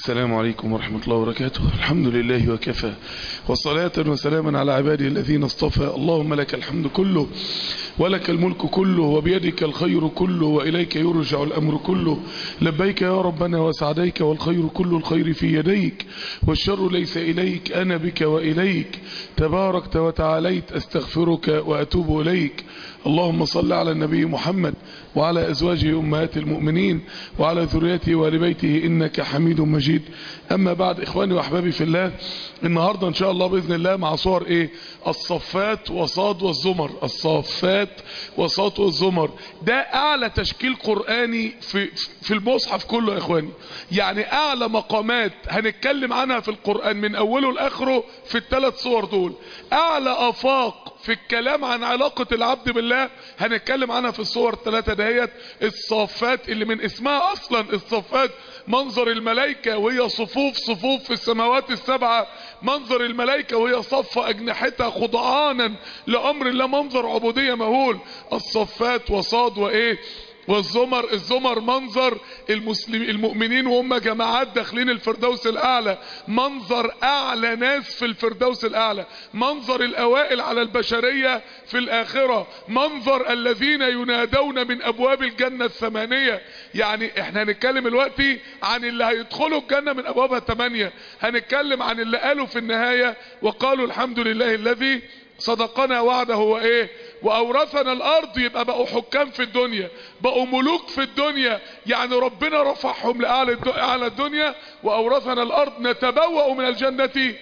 السلام عليكم ورحمة الله وبركاته. الحمد لله وكفى، وصلاة وسلاما على عباده الذين اصطفى. اللهم لك الحمد كله ولك الملك كله وبيدك الخير كله وإليك يرجع الأمر كله. لبيك يا ربنا وسعديك، والخير كل الخير في يديك والشر ليس إليك، أنا بك وإليك تباركت وتعاليت، أستغفرك وأتوب إليك. اللهم صل على النبي محمد وعلى أزواجه أمهات المؤمنين وعلى ذريته وآل بيته إنك حميد مجيد. أما بعد، إخواني وأحبابي في الله، النهاردة إن شاء الله بإذن الله مع صور الصفات وصاد والزمر. الصفات وصاد والزمر ده أعلى تشكيل قرآني في المصحف كله يا إخواني. يعني أعلى مقامات هنتكلم عنها في القرآن من أوله لآخره في الثلاث صور دول. أعلى آفاق في الكلام عن علاقة العبد بالله هنتكلم عنها في الصور الثلاثة دهيت. الصفات اللي من اسمها اصلا الصفات، منظر الملائكة وهي صفوف في السماوات السبعة، منظر الملائكة وهي صفة اجنحتها خضعانا لامر الله، منظر عبودية مهول. الصفات وصاد والزمر. الزمر منظر المؤمنين وهم جماعات داخلين الفردوس الاعلى، منظر اعلى ناس في الفردوس الاعلى، منظر الاوائل على البشرية في الاخرة، منظر الذين ينادون من ابواب الجنة الثمانية. يعني احنا هنتكلم دلوقتي عن اللي هيدخلوا الجنة من ابوابها الثمانية، هنتكلم عن اللي قالوا في النهاية وقالوا الحمد لله الذي صدقنا وعده وأورثنا الأرض. يبقى بقوا حكام في الدنيا، بقوا ملوك في الدنيا، يعني ربنا رفعهم لأعلى الدنيا. وأورثنا الأرض نتبوأ من الجنة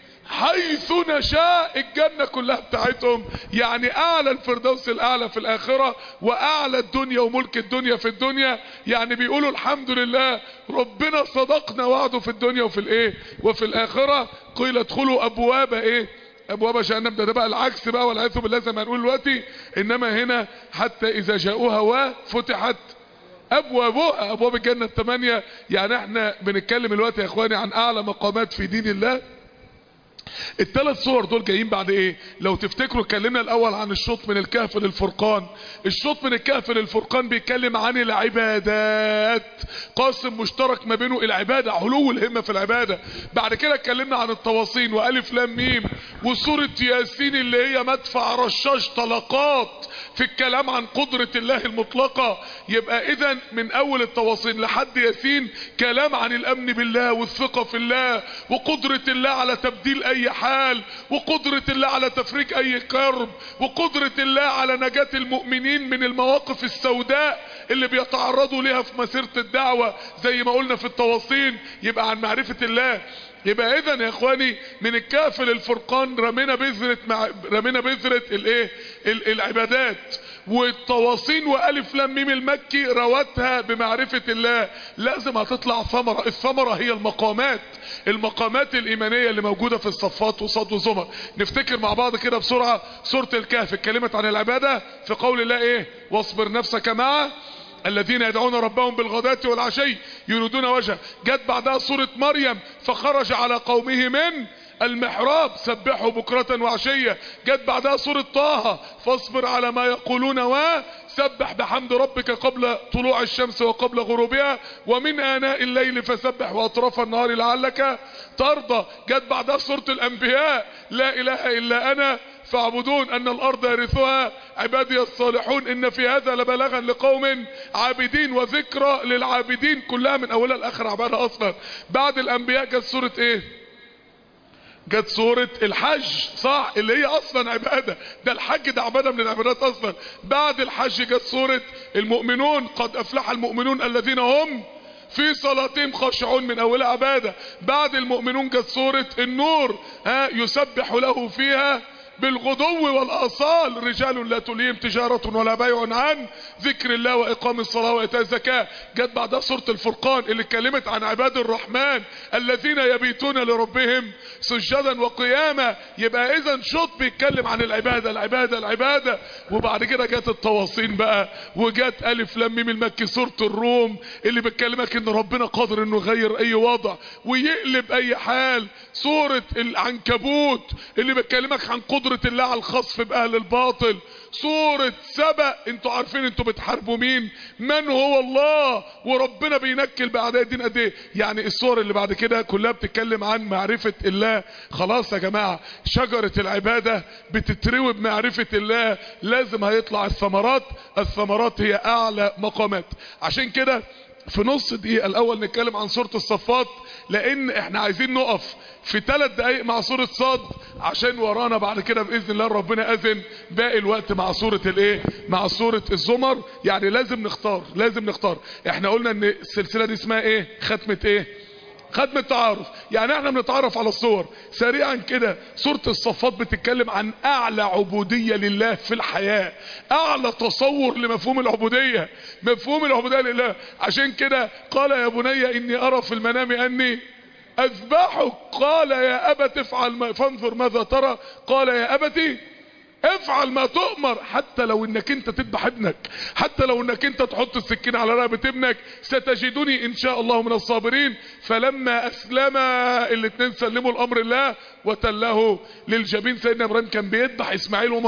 حيث نشاء. الجنة كلها بتاعتهم، يعني أعلى الفردوس الأعلى في الآخرة، وأعلى الدنيا وملك الدنيا في الدنيا. يعني بيقولوا الحمد لله ربنا صدقنا وعده في الدنيا وفي الآخرة. قيل ادخلوا أبواب ابواب جهنم. ده بقى العكس بقى، والعياذ بالله زي ما هنقول دلوقتي. انما هنا حتى اذا جاءوها وفتحت ابوابها، ابواب الجنه الثمانيه. يعني احنا بنتكلم دلوقتي يا اخواني عن اعلى مقامات في دين الله. الثلاث صور دول جايين بعد لو تفتكروا اتكلمنا الاول عن الشوط من الكهف للفرقان. الشوط من الكهف للفرقان بيتكلم عن العبادات، قاسم مشترك ما بينه العبادة، علو الهمة في العبادة. بعد كده اتكلمنا عن التواصين والف لام ميم، وسورة ياسين اللي هي مدفع رشاش طلقات في الكلام عن قدرة الله المطلقة. يبقى اذا من اول التواصين لحد ياسين كلام عن الامن بالله والثقة في الله، وقدرة الله على تبديل اي حال، وقدرة الله على تفريج اي كرب، وقدرة الله على نجاة المؤمنين من المواقف السوداء اللي بيتعرضوا لها في مسيرة الدعوة زي ما قلنا في التواصين. يبقى عن معرفة الله. يبقى اذا يا اخواني من الكهف للفرقان رمينا بذرة العبادات. والتواصين والف لام ميم المكي روتها بمعرفة الله. لازم هتطلع ثمرة، الثمرة هي المقامات الايمانية اللي موجودة في الصفات وصاد وزمر. نفتكر مع بعض كده بسرعة. سورة الكهف اتكلمت عن العبادة في قول الله واصبر نفسك مع الذين يدعون ربهم بالغداة والعشي يريدون وجهه. جت بعدها سورة مريم فخرج على قومه من المحراب سبحوا بكرة وعشية. جت بعدها سورة طه فاصبر على ما يقولون وسبح بحمد ربك قبل طلوع الشمس وقبل غروبها ومن آناء الليل فسبح وأطراف النهار لعلك ترضى. جت بعدها سورة الأنبياء لا إله إلا أنا فاعبدون أن الأرض يرثها عبادي الصالحون إن في هذا لبلاغا لقوم عابدين وذكرى للعابدين. كلها من أولها لآخر عبادة أصلا. بعد الأنبياء جت سورة جت سورة الحج، صح، اللي هي اصلا عبادة. ده الحج ده عبادة من العبادات اصلا. بعد الحج جت سورة المؤمنون قد افلح المؤمنون الذين هم في صلاتهم خاشعون، من اولها عبادة. بعد المؤمنون جت سورة النور يسبح له فيها بالغدو والآصال رجال لا تلهيهم تجارة ولا بيع عن ذكر الله وإقام الصلاة وإيتاء الزكاة. جت بعدها سورة الفرقان اللي اتكلمت عن عباد الرحمن الذين يبيتون لربهم سجدا وقياما. يبقى إذا شوط بيتكلم عن العبادة. وبعد كده جت التواصين بقى، وجت ألف لام ميم المكي سورة الروم اللي بتكلمك إن ربنا قادر إنه يغير أي وضع ويقلب أي حال. سورة العنكبوت اللي بتكلمك عن قدرة الله على الخصف بأهل الباطل. سورة سبأ انتوا عارفين انتوا بتحاربوا مين، من هو الله، وربنا بينكل باعداء الدين قد ايه. يعني السور اللي بعد كده كلها بتتكلم عن معرفة الله. خلاص يا جماعة، شجرة العبادة بتتروي بمعرفة الله، لازم هيطلع الثمرات هي اعلى مقامات. عشان كده في نص دقيقة الاول نتكلم عن سورة الصفات، لان احنا عايزين نقف في 3 دقايق مع سورة صاد، عشان ورانا بعد كده باذن الله ربنا اذن باقي الوقت مع سورة الايه، مع سورة الزمر. يعني لازم نختار. احنا قلنا ان السلسلة دي اسمها ايه، ختمة ايه، ختم التعارف. يعني احنا بنتعرف على الصور سريعا كده. سورة الصفات بتتكلم عن اعلى عبودية لله في الحياة، اعلى تصور لمفهوم العبودية، مفهوم العبودية لله. عشان كده قال يا بني اني ارى في المنام اني اذبحك، قال يا ابت افعل ما فانظر ماذا ترى، قال يا ابت افعل ما تؤمر. حتى لو انك انت تذبح ابنك، حتى لو انك انت تحط السكين على رقبة ابنك، ستجدني ان شاء الله من الصابرين. فلما اسلم الاتنين سلموا الامر الله وتله للجبين. سيدنا ابراهيم كان بيذبح اسماعيل وما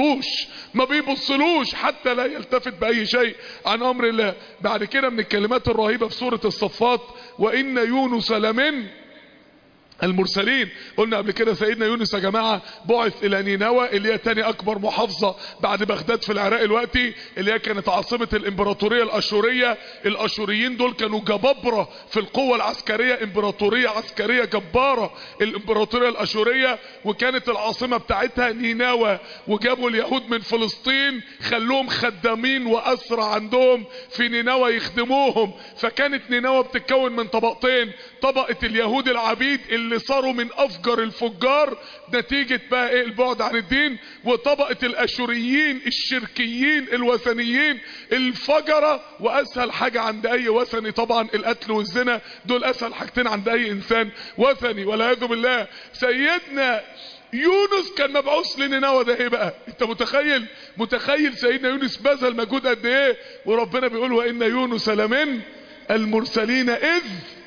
بيبصلوش حتى لا يلتفت باي شيء عن امر الله. بعد كده من الكلمات الرهيبة في سورة الصفات، وان يونس لمن المرسلين. قلنا قبل كده سيدنا يونس يا جماعة بعث الى نينوى، اللي هي تاني اكبر محافظة بعد بغداد في العراق الوقتي، اللي هي كانت عاصمة الامبراطورية الاشورية. الاشوريين دول كانوا جبابرة في القوة العسكرية، امبراطورية عسكرية جبارة الامبراطورية الاشورية، وكانت العاصمة بتاعتها نينوى. وجابوا اليهود من فلسطين خلوهم خدامين واسرى عندهم في نينوى يخدموهم. فكانت نينوى بتتكون من طبقتين، طبقة اليهود العبيد اللي صاروا من افجر الفجار نتيجة بقى ايه، البعد عن الدين، وطبقة الاشوريين الشركيين الوثنيين الفجرة. واسهل حاجة عند اي وثني طبعا القتل والزنا، دول اسهل حاجتين عند اي انسان وثني والعياذ بالله. سيدنا يونس كان مبعوث لنينوى، ده ايه بقى، انت متخيل سيدنا يونس بذل مجهود قد ايه. وربنا بيقول وان يونس لمن المرسلين اذ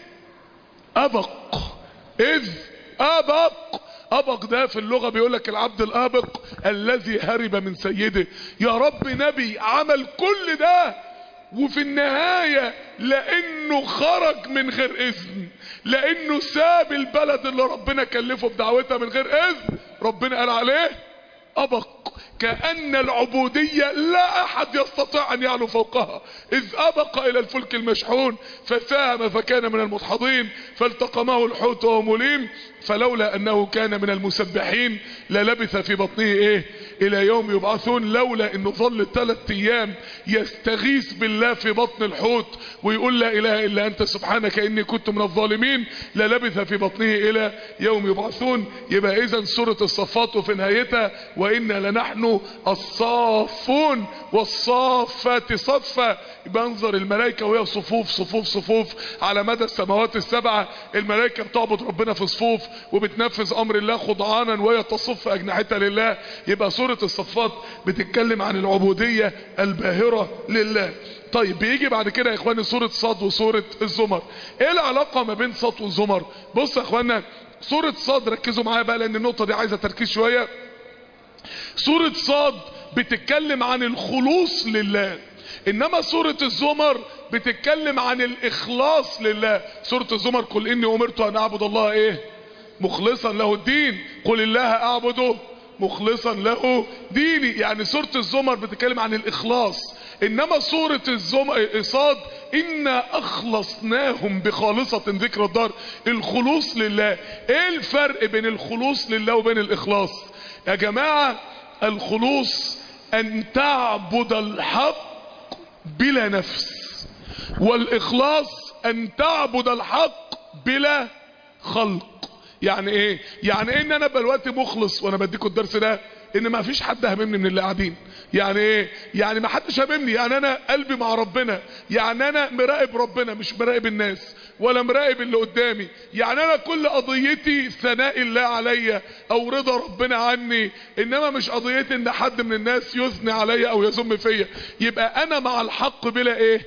ابق ده في اللغة بيقولك العبد الابق الذي هرب من سيده. يا رب نبي عمل كل ده وفي النهاية لانه خرج من غير اذن، لانه ساب البلد اللي ربنا كلفه بدعوتها من غير اذن، ربنا قال عليه ابق. كأن العبودية لا احد يستطيع ان يعلو فوقها. اذ ابق الى الفلك المشحون فساهم فكان من المدحضين فالتقمه الحوت وهو مليم فلولا انه كان من المسبحين للبث في بطنه ايه الى يوم يبعثون. لولا انه ظل 3 ايام يستغيث بالله في بطن الحوت ويقول لا اله الا انت سبحانك اني كنت من الظالمين للبث في بطنه الى يوم يبعثون. يبقى اذا سورة الصفات وفي نهايتها وإنا لنحن الصافون والصافات صفا. بنظر الملائكة وهي صفوف على مدى السماوات السبعة. الملائكة بتعبد ربنا في صفوف وبتنفذ امر الله خضعانا وهي تصف اجنحتها لله. يبقى سورة الصفات بتتكلم عن العبودية الباهرة لله. طيب بيجي بعد كده يا اخواني سورة صاد وسورة الزمر. ايه العلاقة ما بين صاد والزمر؟ بص يا اخوانا، سورة صاد ركزوا معايا بقى لان النقطة دي عايزة تركيز شوية. سورة صاد بتتكلم عن الخلوص لله، انما سورة الزمر بتتكلم عن الاخلاص لله. سورة الزمر قل اني امرت ان اعبد الله ايه مخلصا له الدين، قل الله اعبده مخلصا له ديني. يعني سورة الزمر بتتكلم عن الاخلاص، انما سورة صاد انا اخلصناهم بخالصة ذكر الدار. الخلوص لله. ايه الفرق بين الخلوص لله وبين الاخلاص يا جماعة؟ الخلوص ان تعبد الحق بلا نفس، والاخلاص ان تعبد الحق بلا خلق. يعني ايه؟ يعني ان انا دلوقتي مخلص وانا بديكوا الدرس ده ان ما فيش حد هممني من اللي قاعدين. يعني ايه؟ يعني ما حدش هممني، يعني انا قلبي مع ربنا، يعني انا مراقب ربنا مش مراقب الناس ولا مراقب اللي قدامي. يعني انا كل قضيتي ثناء الله عليا او رضا ربنا عني، انما مش قضيتي ان حد من الناس يثني عليا او يذم فيا. يبقى انا مع الحق بلا ايه؟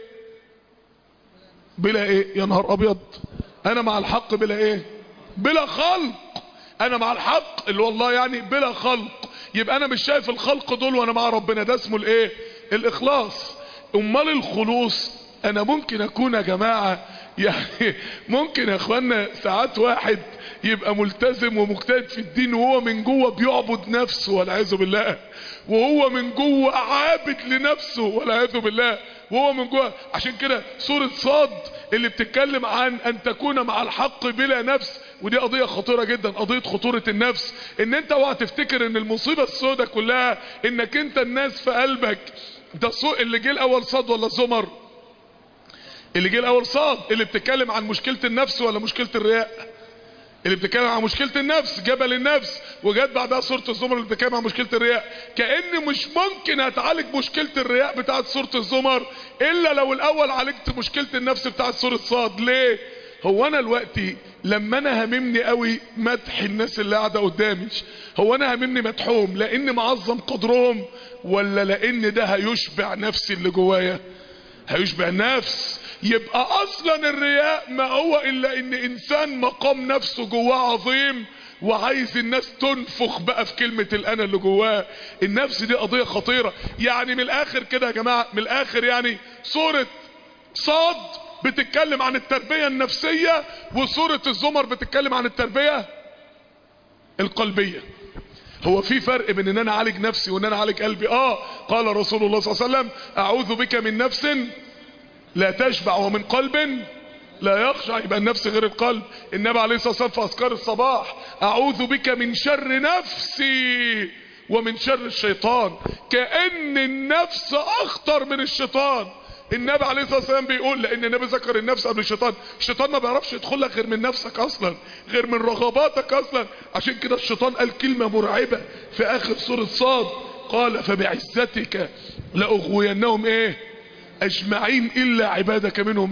بلا ايه يا نهار ابيض؟ انا مع الحق بلا ايه؟ بلا خلق. انا مع الحق اللي والله يعني بلا خلق. يبقى انا مش شايف الخلق دول وانا مع ربنا، ده اسمه الايه؟ الاخلاص. امال الخلوص، انا ممكن اكون يا جماعة يعني ممكن يا اخوانا ساعات واحد يبقى ملتزم ومجتهد في الدين وهو من جوه بيعبد نفسه والعياذ بالله، وهو من جوه عابد لنفسه والعياذ بالله، وهو من جوه. عشان كده سورة صاد اللي بتتكلم عن ان تكون مع الحق بلا نفس، ودي قضية خطيرة جدا، قضية خطورة النفس. ان انت اوعى تفتكر ان المصيبة السوداء كلها انك انت الناس في قلبك. ده سوء اللي جه الاول صاد ولا زمر؟ اللي جه الاول صاد اللي بتتكلم عن مشكلة النفس ولا مشكلة الرياء؟ اللي بتتكلم عن مشكلة النفس، جبل النفس. وجت بعدها سورة الزمر اللي بتتكلم عن مشكلة الرياء. كأن مش ممكن هتعالج مشكلة الرياء بتاعت سورة الزمر الا لو الاول عالجت مشكلة النفس بتاعت سورة صاد. ليه؟ هو انا دلوقتي لما انا هممني قوي مدح الناس اللي قاعدة قدامي، هو انا هممني مدحهم لان معظم قدرهم، ولا لان ده هيشبع نفسي اللي جوايا؟ هيشبع النفس. يبقى اصلا الرياء ما هو الا ان انسان مقام نفسه جواه عظيم وعايز الناس تنفخ بقى في كلمة الانا اللي جواه. النفس دي قضية خطيرة. يعني من الاخر كده يا جماعة، من الاخر يعني سورة صاد بتتكلم عن التربية النفسية، وسورة الزمر بتتكلم عن التربية القلبية. هو في فرق بين ان انا اعالج نفسي وان انا اعالج قلبي. قال رسول الله صلى الله عليه وسلم: اعوذ بك من نفس لا تشبع ومن قلب لا يخشع. يبقى النفس غير القلب. النبي عليه الصلاة والسلام في اذكار الصباح: اعوذ بك من شر نفسي ومن شر الشيطان. كأن النفس اخطر من الشيطان. النبي عليه الصلاة والسلام بيقول، لان النبي ذكر النفس قبل الشيطان. الشيطان ما بيعرفش يدخل لك غير من نفسك اصلا، غير من رغباتك اصلا. عشان كده الشيطان قال كلمة مرعبة في اخر سورة صاد، قال: فبعزتك لأغوينهم اجمعين الا عبادك منهم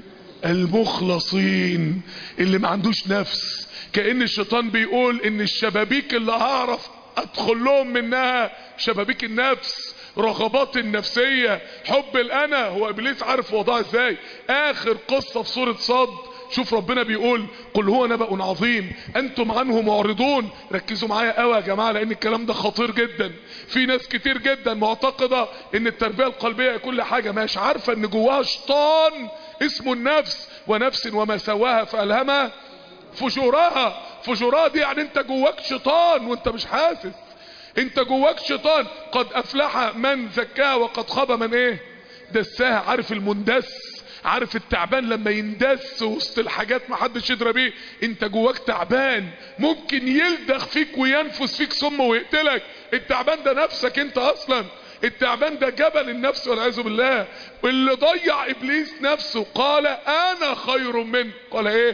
المخلصين، اللي ما عندوش نفس. كأن الشيطان بيقول ان الشبابيك اللي هعرف ادخل لهم منها شبابيك النفس، رغبات النفسية، حب الانا. هو ابليس عارف وضعه ازاي. اخر قصة في سورة صاد، شوف ربنا بيقول: قل هو نبأ عظيم انتم عنه معرضون. ركزوا معايا قوي يا جماعة، لان الكلام ده خطير جدا. في ناس كتير جدا معتقدة ان التربية القلبية كل حاجة، مش عارفة ان جواها شيطان اسمه النفس. ونفس وما سواها فألهمها فجورها. فجورها دي يعني انت جواك شيطان وانت مش حاسس. انت جواك شيطان. قد افلح من زكاها وقد خاب من دساها. عارف المندس؟ عارف التعبان لما يندس وسط الحاجات ما حدش يدرى بيه؟ انت جواك تعبان ممكن يلدغ فيك وينفس فيك سم ويقتلك. التعبان ده نفسك انت اصلا. التعبان ده جبل النفس والعياذ بالله. واللي ضيع ابليس نفسه قال: انا خير منه. قال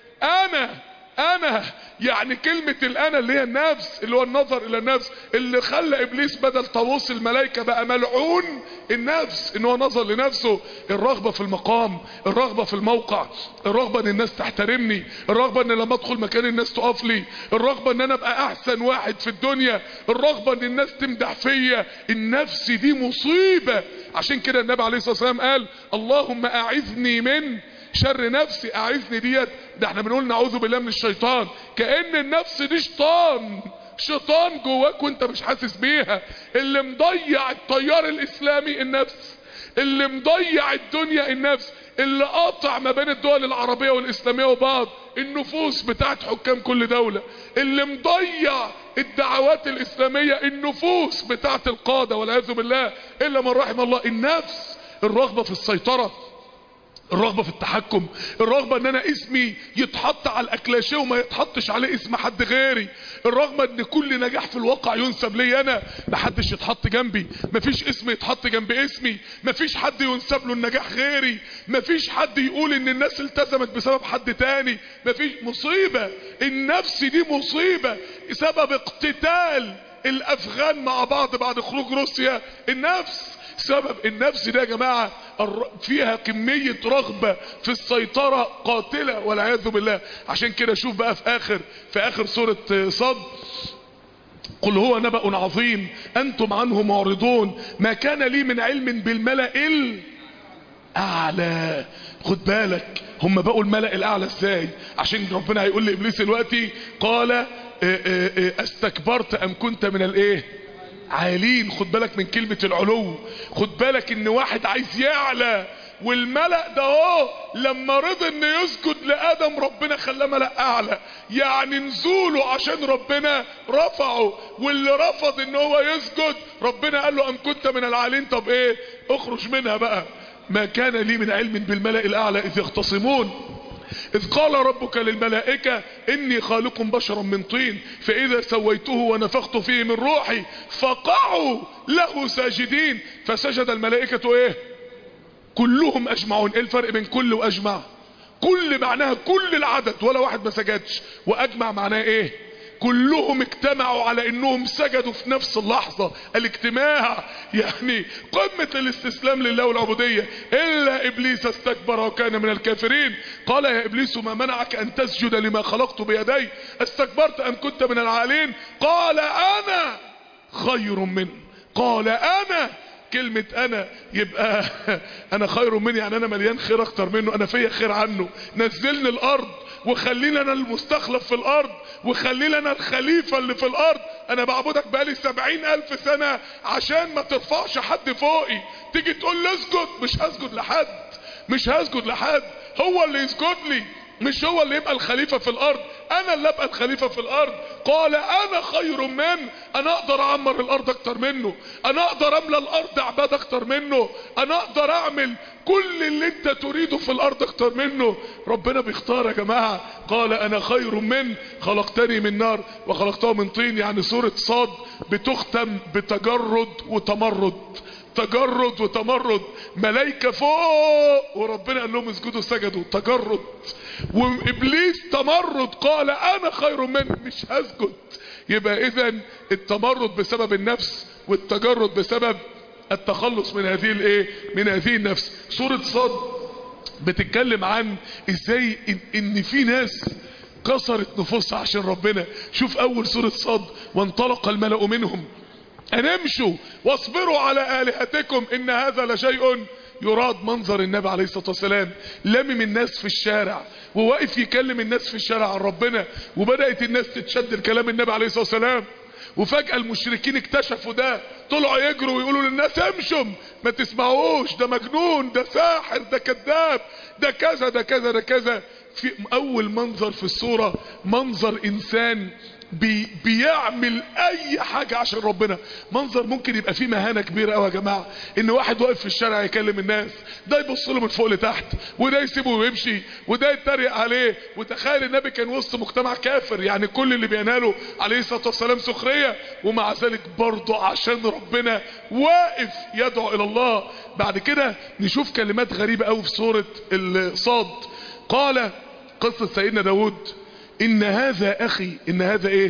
انا يعني كلمة الانا اللي هي النفس، اللي هو النظر الى النفس، اللي خلى ابليس بدل طاووس الملائكة بقى ملعون النفس، ان هو نظر لنفسه. الرغبة في المقام، الرغبة في الموقع، الرغبة ان الناس تحترمني، الرغبة ان لما ادخل مكان الناس تقف لي، الرغبة ان انا ابقى احسن واحد في الدنيا، الرغبة ان الناس تمدح فيا. النفس دي مصيبة. عشان كده النبي عليه الصلاة والسلام قال: اللهم اعذني من شر نفسي. اعذني ديت، ده احنا بنقول نعوذ بالله من الشيطان. كأن النفس دي شيطان جواك وانت مش حاسس بيها. اللي مضيع التيار الاسلامي النفس، اللي مضيع الدنيا النفس، اللي قاطع ما بين الدول العربية والاسلامية وبعض النفوس بتاعت حكام كل دولة، اللي مضيع الدعوات الاسلامية النفوس بتاعت القادة والعياذ بالله الا من رحم الله. النفس، الرغبة في السيطرة، الرغبة في التحكم، الرغبة ان انا اسمي يتحط على الاكلاشيه وما يتحطش عليه اسم حد غيري، الرغبة ان كل نجاح في الواقع ينسب لي انا، محدش يتحط جنبي، مفيش اسم يتحط جنب اسمي، مفيش حد ينسب له النجاح غيري، مفيش حد يقول ان الناس التزمت بسبب حد تاني. مفيش. مصيبة. النفس دي مصيبة. سبب اقتتال الافغان مع بعض بعد خروج روسيا النفس. سبب النفس ده يا جماعة فيها كمية رغبة في السيطرة قاتلة والعياذ بالله. عشان كده شوف بقى في اخر سورة صاد: قل هو نبأ عظيم انتم عنه معرضون ما كان لي من علم بالملأ الاعلى. خد بالك هم بقوا الملأ الاعلى ازاي؟ عشان ربنا هيقول لابليس دلوقتي: قال استكبرت ام كنت من عالين. خد بالك من كلمة العلو، خد بالك ان واحد عايز يعلى، والملأ ده اهو لما رضى ان يسجد لآدم ربنا خلاه ملأ اعلى، يعني نزوله عشان ربنا رفعه، واللي رفض ان هو يسجد ربنا قال له ام كنت من العالين، طب ايه اخرج منها بقى. ما كان لي من علم بالملأ الاعلى اذ يختصمون إذ قال ربك للملائكة إني خالق بشرا من طين فإذا سويته ونفخت فيه من روحي فقعوا له ساجدين فسجد الملائكة إيه؟ كلهم أجمعون. إيه الفرق بين كل وأجمع؟ كل معناها كل العدد ولا واحد ما سجدش، وأجمع معناها إيه؟ كلهم اجتمعوا على انهم سجدوا في نفس اللحظة. الاجتماع يعني قمة الاستسلام لله والعبودية. الا ابليس استكبر وكان من الكافرين قال يا ابليس ما منعك ان تسجد لما خلقت بيدي استكبرت ام كنت من العالين قال انا خير منه. قال انا، كلمة انا يبقى انا خير منه، يعني انا مليان خير اكتر منه، انا فيا خير عنه. نزلني الارض وخلينا انا المستخلف في الارض، وخلينا انا الخليفة اللي في الارض. انا بعبدك بقالي 70,000 سنة عشان ما ترفعش حد فوقي. تيجي تقول لي اسجد، مش هسجد لحد، مش هسجد لحد، هو اللي يسجد لي، مش هو اللي يبقى الخليفة في الارض، انا اللي ابقى الخليفة في الارض. قال انا خير منه، انا اقدر اعمر الارض اكتر منه، انا اقدر املى الارض عباد اكتر منه، انا اقدر اعمل كل اللي انت تريده في الارض اكتر منه. ربنا بيختار يا جماعة. قال انا خير منه خلقتني من نار وخلقته من طين. يعني سورة صاد بتختم بتجرد وتمرد، تجرد وتمرد. ملايكة فوق وربنا قال لهم اسجدوا سجدوا، تجرد. وابليس تمرد قال انا خير منه مش هسجد. يبقى اذا التمرد بسبب النفس والتجرد بسبب التخلص من هذه الايه، من هذه النفس. سورة صاد بتتكلم عن ازاي ان في ناس كسرت نفوسها عشان ربنا. شوف اول سورة صاد وانطلق الملأ منهم ان امشوا واصبروا على الهتكم ان هذا لشيء يراد. منظر النبي عليه الصلاة والسلام لمم الناس في الشارع وواقف يكلم الناس في الشارع عن ربنا، وبدأت الناس تتشد الكلام النبي عليه الصلاة والسلام. وفجأة المشركين اكتشفوا ده، طلعوا يجروا ويقولوا للناس امشوا ما تسمعوش، ده مجنون، ده ساحر، ده كذاب، ده كذا ده كذا ده كذا. في اول منظر في الصورة منظر انسان بيعمل اي حاجة عشان ربنا. منظر ممكن يبقى فيه مهانة كبيرة قوي يا جماعة، ان واحد واقف في الشارع يكلم الناس، ده يبص له من فوق لتحت، وده يسيبه ويمشي، وده يتريق عليه. وتخيل النبي كان وسط مجتمع كافر، يعني كل اللي بيناله عليه الصلاة والسلام سخرية، ومع ذلك برضه عشان ربنا واقف يدعو الى الله. بعد كده نشوف كلمات غريبة قوي في سورة الصاد. قال قصة سيدنا داود ان هذا اخي، ان هذا ايه،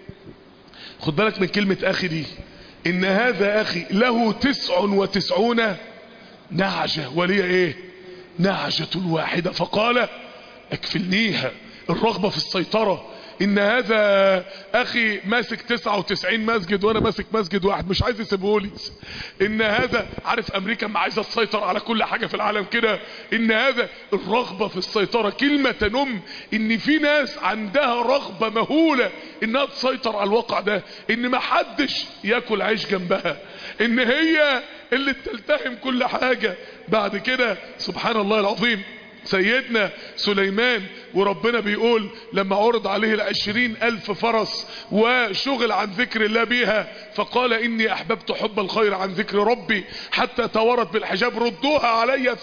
خد بالك من كلمة اخي دي، ان هذا اخي له 99 نعجة ولي ايه نعجة واحدة فقال اكفلنيها. الرغبة في السيطرة. ان هذا اخي ماسك 99 مسجد وانا ماسك مسجد واحد مش عايز يسيبهولي. ان هذا، عارف امريكا ما عايزة تسيطر على كل حاجة في العالم كده. ان هذا الرغبة في السيطرة كلمة تنم ان في ناس عندها رغبة مهولة انها تسيطر على الواقع ده، ان ما حدش ياكل عيش جنبها، ان هي اللي تلتهم كل حاجة. بعد كده سبحان الله العظيم سيدنا سليمان، وربنا بيقول لما عرض عليه 20,000 فرس وشغل عن ذكر الله بيها فقال اني احببت حب الخير عن ذكر ربي حتى توارت بالحجاب ردوها علي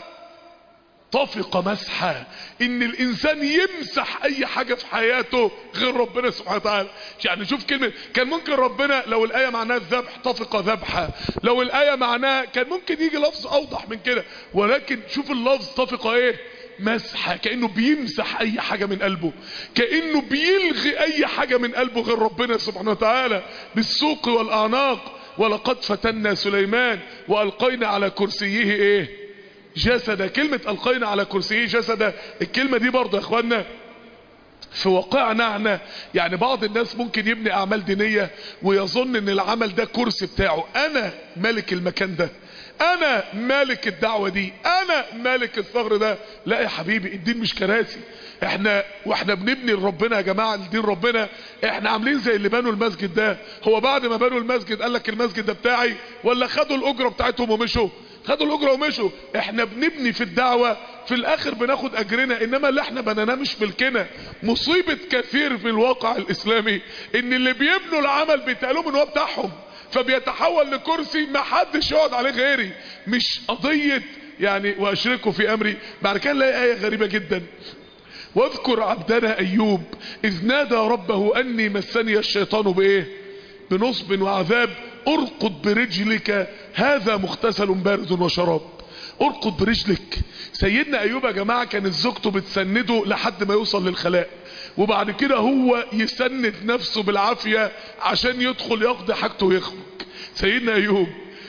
طفق مسحة. ان الانسان يمسح اي حاجة في حياته غير ربنا سبحانه وتعالى. يعني شوف كلمة، كان ممكن ربنا لو الآية معناها الذبح طفق ذبحة، لو الآية معناها كان ممكن يجي لفظ اوضح من كده، ولكن شوف اللفظ طفق ايه، مسحة. كأنه بيمسح اي حاجة من قلبه، كأنه بيلغي اي حاجة من قلبه غير ربنا سبحانه وتعالى بالسوق والاعناق. ولقد فتنا سليمان والقينا على كرسيه ايه جسدا. كلمة القينا على كرسيه جسدا، الكلمة دي برضه يا اخوانا في واقعنا احنا، يعني بعض الناس ممكن يبني اعمال دينية ويظن ان العمل ده كرسي بتاعه، انا ملك المكان ده، انا مالك الدعوة دي، انا مالك الثغر ده. لا يا حبيبي، الدين مش كراسي. واحنا بنبني لربنا يا جماعة، لدين ربنا. احنا عاملين زي اللي بنوا المسجد ده. هو بعد ما بنوا المسجد قال لك المسجد ده بتاعي، ولا خدوا الاجرة بتاعتهم ومشوا؟ خدوا الاجرة ومشوا. احنا بنبني في الدعوة، في الاخر بناخد اجرنا، انما اللي احنا بنيناه مش ملكنا. مصيبة كثير في الواقع الاسلامي ان اللي بيبنوا العمل بيتقالوا ان هو بتاعهم، فبيتحول لكرسي ما حدش يقعد عليه غيري. مش قضية يعني واشركوا في امري. بعد كده نلاقي ايه غريبة جدا: واذكر عبدنا ايوب اذ نادى ربه اني مسني الشيطان بايه؟ بنصب وعذاب. ارقد برجلك هذا مغتسل بارد وشراب. ارقد برجلك. سيدنا ايوب يا جماعة كانت زوجته بتسنده لحد ما يوصل للخلاء، وبعد كده هو يسند نفسه بالعافية عشان يدخل يقضي حاجته ويخرج. سيدنا ايوب،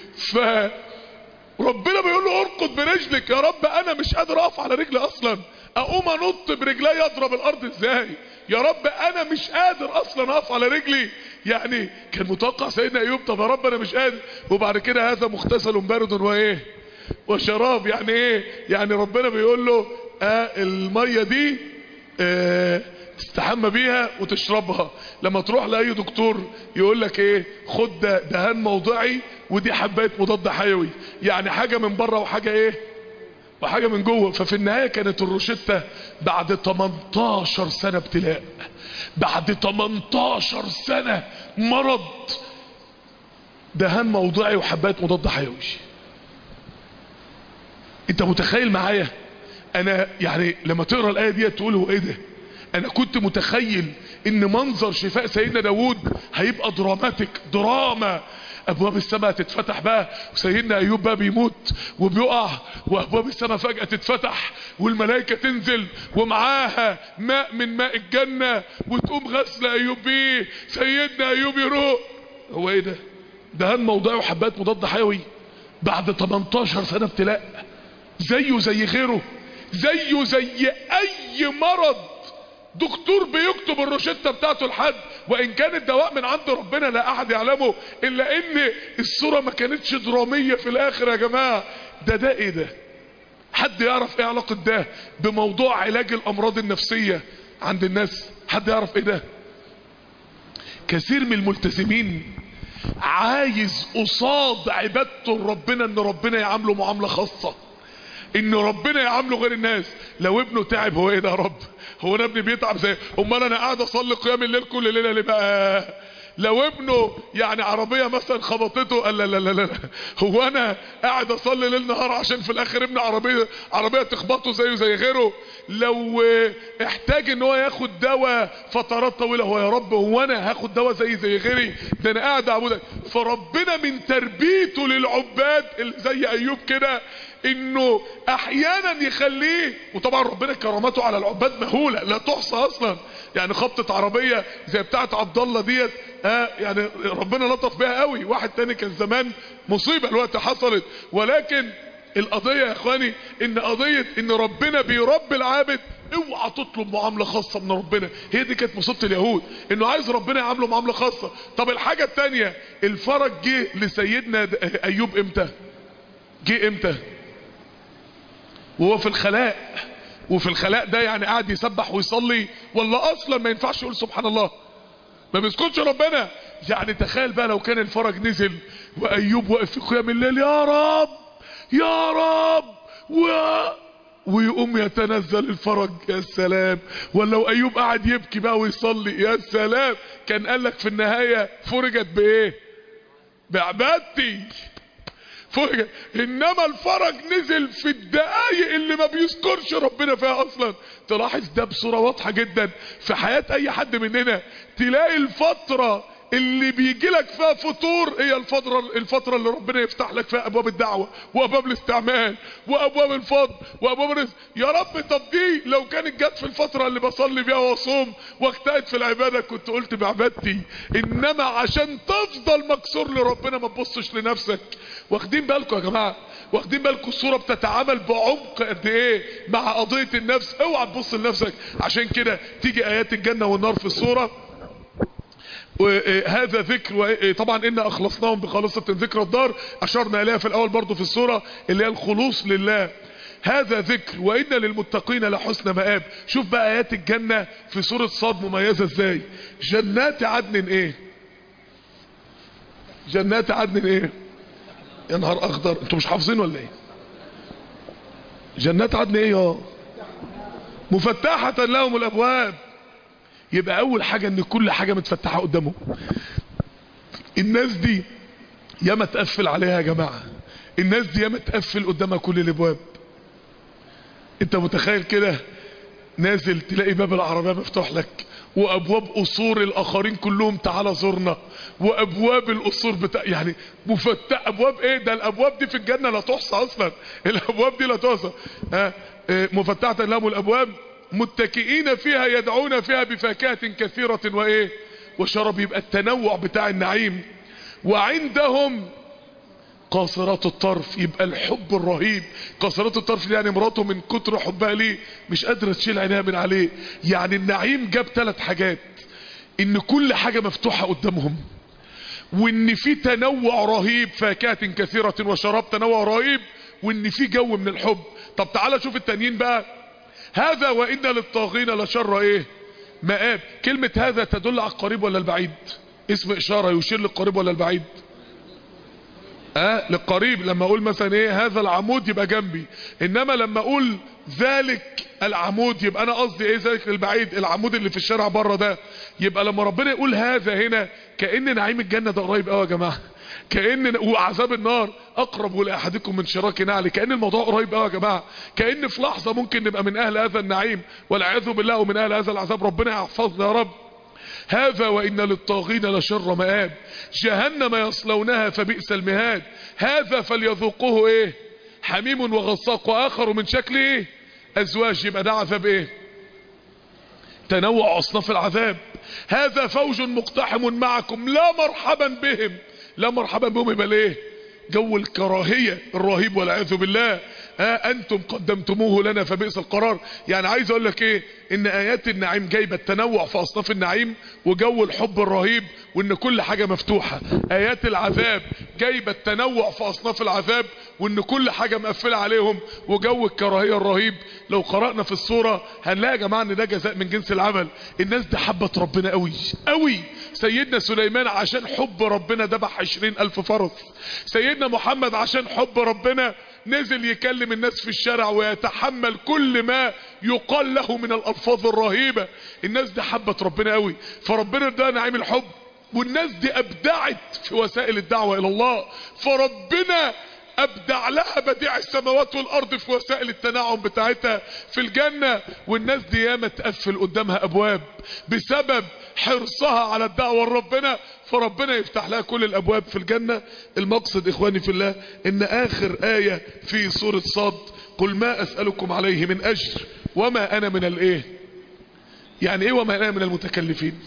فربنا بيقول له ارقد برجلك. يا رب انا مش قادر اقف على رجلي اصلا، اقوم انط برجلي اضرب الارض ازاي؟ يا رب انا مش قادر اصلا اقف على رجلي. يعني كان متوقع سيدنا ايوب طب يا رب انا مش قادر، وبعد كده هذا مغتسل بارد وايه وشراب. يعني ايه؟ يعني ربنا بيقول له المية دي تستحمى بيها وتشربها. لما تروح لاي دكتور يقول لك ايه؟ خد دهان موضعي ودي حبايه مضاد حيوي، يعني حاجه من بره وحاجه ايه؟ وحاجه من جوه. ففي النهايه كانت الروشته بعد 18 سنه ابتلاء، بعد 18 سنه مرض، دهان موضعي وحبايه مضاد حيوي. انت متخيل معايا؟ انا يعني لما تقرا الايه دي تقول هو ايه ده؟ انا كنت متخيل ان منظر شفاء سيدنا داود هيبقى دراماتيك، دراما، ابواب السماء تتفتح بقى، وسيدنا ايوب بقى بيموت وبيقع، وابواب السماء فجأة تتفتح والملائكة تنزل ومعاها ماء من ماء الجنة وتقوم غسل ايوب بيه، سيدنا ايوب يروق. هو ايه ده؟ دهان موضعي وحبات مضاد حيوي بعد 18 سنة ابتلاء، زيه زي غيره، زيه زي اي مرض دكتور بيكتب الروشتة بتاعته لحد، وان كان الدواء من عند ربنا لا احد يعلمه، الا ان الصورة ما كانتش درامية في الاخر يا جماعة. ده ايه ده؟ حد يعرف ايه علاقة ده بموضوع علاج الامراض النفسية عند الناس؟ حد يعرف ايه ده؟ كثير من الملتزمين عايز قصاد عبادته لربنا ان ربنا يعامله معاملة خاصة، ان ربنا يعامله غير الناس. لو ابنه تعب، هو ايه ده يا رب؟ هو انا ابني بيتعب زي امال انا قاعد اصلي قيام الليل كل ليله ليه بقى؟ لو ابنه يعني عربيه مثلا خبطته، قال لا لا لا لا، هو انا قاعد اصلي ليل نهار عشان في الاخر ابن عربيه تخبطه زيه زي غيره؟ لو احتاج ان هو ياخد دواء فترات طويله، هو يا رب هو انا هاخد دواء زي غيري؟ ده انا قاعد اعبدك. فربنا من تربيته للعباد اللي زي ايوب كده انه احيانا يخليه، وطبعا ربنا كرامته على العباد مهولة لا تحصى اصلا. يعني خبطة عربية زي بتاعت عبد الله ديت يعني ربنا لطف بها قوي. واحد تاني كان زمان مصيبة الوقت حصلت، ولكن القضية يا اخواني ان قضية ان ربنا بيربي العابد. اوعى تطلب معاملة خاصة من ربنا. هي دي كانت مصيبة اليهود، انه عايز ربنا يعامله معاملة خاصة. طب الحاجة التانية، الفرج جه لسيدنا ايوب امتى؟ جه امتى؟ وهو في الخلاء. وفي الخلاء ده يعني قاعد يسبح ويصلي، ولا اصلا ما ينفعش يقول سبحان الله؟ ما بيذكرش ربنا. يعني تخيل بقى لو كان الفرج نزل وايوب واقف في قيام الليل، يا رب يا رب ويقوم يتنزل الفرج، يا سلام. ولو ايوب قاعد يبكي بقى ويصلي، يا سلام. كان قال لك في النهاية فرجت بايه؟ بعبادتي. فرجت. انما الفرج نزل في الدقايق اللي ما بيذكرش ربنا فيها اصلا. تلاحظ ده بصورة واضحة جدا في حياة اي حد مننا. تلاقي الفترة اللي بيجي لك فيها فطور هي الفترة اللي ربنا يفتح لك فيها ابواب الدعوة وابواب الاستعمال وابواب الفضل وابواب الرزق. يا رب طب دي لو كانت جت في الفترة اللي بصلي بيها واصوم واجتهد في العبادة كنت قلت بعبادتي. انما عشان تفضل مكسور لربنا ما تبصش لنفسك. واخدين بالكم يا جماعة؟ واخدين بالكم الصورة بتتعامل بعمق قد ايه مع قضية النفس؟ اوعى تبص لنفسك. عشان كده تيجي ايات الجنة والنار في الصورة وهذا ذكر، طبعا إن أخلصناهم بخالصة ذكر الدار أشرنا إليها في الأول برضو في السورة اللي هي الخلوص لله. هذا ذكر وإن للمتقين لحسن مآب. شوف بقى آيات الجنة في سورة صاد مميزة ازاي. جنات عدن ايه؟ جنات عدن ايه؟ يا نهار اخضر، انتوا مش حافظين ولا ايه؟ جنات عدن ايه؟ مفتحة لهم الابواب. يبقى اول حاجة ان كل حاجة متفتحة قدامهم. الناس دي ياما تقفل عليها يا جماعة، الناس دي ياما تقفل قدامها كل الابواب. انت متخيل كده نازل تلاقي باب العربية مفتوح لك، وابواب قصور الاخرين كلهم تعالى زورنا، وابواب القصور يعني مفتح. ابواب ايه ده؟ الابواب دي في الجنة لا تحصى اصلا، الابواب دي لا تحصى. مفتحة لهم الابواب متكئين فيها يدعون فيها بفاكهة كثيرة وايه وشرب. يبقى التنوع بتاع النعيم. وعندهم قاصرات الطرف، يبقى الحب الرهيب. قاصرات الطرف يعني مراته من كتر حبها ليه مش قادرة تشيل عينيها من عليه. يعني النعيم جاب 3 حاجات: ان كل حاجة مفتوحة قدامهم، وان في تنوع رهيب، فاكهة كثيرة وشراب، تنوع رهيب، وان في جو من الحب. طب تعالى شوف التانيين بقى. هذا وإن للطاغين لشر ايه؟ مآب. كلمة هذا تدل على القريب ولا البعيد؟ اسم اشارة يشير للقريب ولا البعيد؟ للقريب. لما اقول مثلا ايه هذا العمود يبقى جنبي، انما لما اقول ذلك العمود يبقى انا قصدي ايه؟ ذلك البعيد، العمود اللي في الشارع بره ده. يبقى لما ربنا يقول هذا هنا كأن نعيم الجنة ده قريب قوي يا جماعة، كأن وعذاب النار اقرب لاحدكم من شراك نعل. كأن الموضوع قريب قوي يا جماعة، كأن في لحظة ممكن نبقى من اهل هذا النعيم والعياذ بالله ومن اهل هذا العذاب. ربنا يحفظنا يا رب. هذا وإن للطاغين لشر مآب. جهنم يصلونها فبئس المهاد. هذا فليذوقوه ايه؟ حميم وغساق واخر من شكل ايه؟ ازواج. يبقى ده عذاب ايه؟ تنوع اصناف العذاب. هذا فوج مقتحم معكم لا مرحبا بهم. لا مرحبا بهم يبقى ليه؟ جو الكراهية الرهيب والعياذ بالله. انتم قدمتموه لنا فبئس القرار. يعني عايز اقول لك ايه؟ ان ايات النعيم جايبه التنوع في اصناف النعيم وجو الحب الرهيب وان كل حاجه مفتوحه. ايات العذاب جايبه التنوع في اصناف العذاب وان كل حاجه مقفله عليهم وجو الكراهيه الرهيب. لو قرانا في السوره هنلاقي يا جماعه ان ده جزاء من جنس العمل. الناس دي حبت ربنا قوي قوي. سيدنا سليمان عشان حب ربنا ذبح 20,000 فرس. سيدنا محمد عشان حب ربنا نزل يكلم الناس في الشارع ويتحمل كل ما يقال له من الألفاظ الرهيبة. الناس دي حبت ربنا قوي، فربنا ده نعيم الحب. والناس دي أبدعت في وسائل الدعوة إلى الله، فربنا أبدع لها بديع السماوات والأرض في وسائل التنعم بتاعتها في الجنة. والناس دي ياما تقفل قدامها أبواب بسبب حرصها على الدعوة لربنا، فربنا يفتح لها كل الأبواب في الجنة. المقصد إخواني في الله إن آخر آية في سورة صاد قل ما أسألكم عليه من أجر وما أنا من الإيه؟ يعني إيه وما أنا من المتكلفين؟